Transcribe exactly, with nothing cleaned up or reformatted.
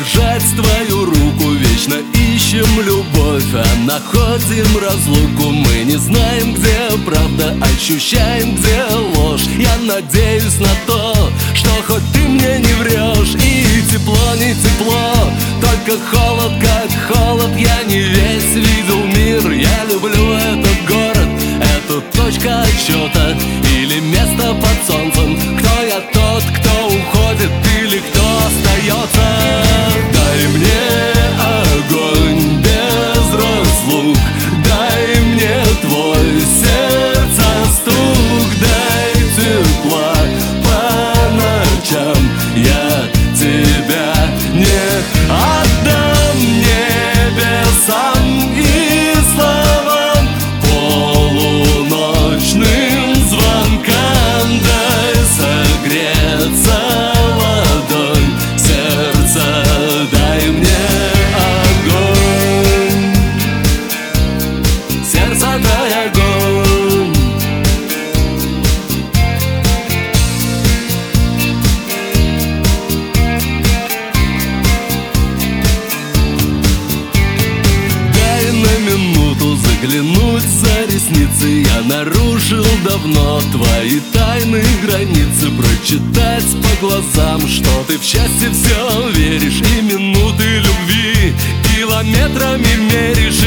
удержать твою руку. Вечно ищем любовь, а находим разлуку. Мы не знаем, где правда, ощущаем, где ложь. Я надеюсь на то, что хоть ты мне не врешь. И тепло, не тепло, только холод, как холод. Я не весь видел мир, я люблю этот город. Это точка отсчета или место под солнцем. Кто я тот, кто уходит или кто остается? Дай мне огонь без разлук, дай мне твой сердца стук, дай тепла по ночам. Я тебя не отдам небесам и словам, полуночным звонкам. Дай согреться ладонь сердца, дай мне огонь. Сердце, дай огонь. Дай на минуту заглянуть за ресницы. Я нарушил давно твои тайны, границы. Прочитать по глазам, что ты в счастье все веришь. И минуты любви километрами меришь.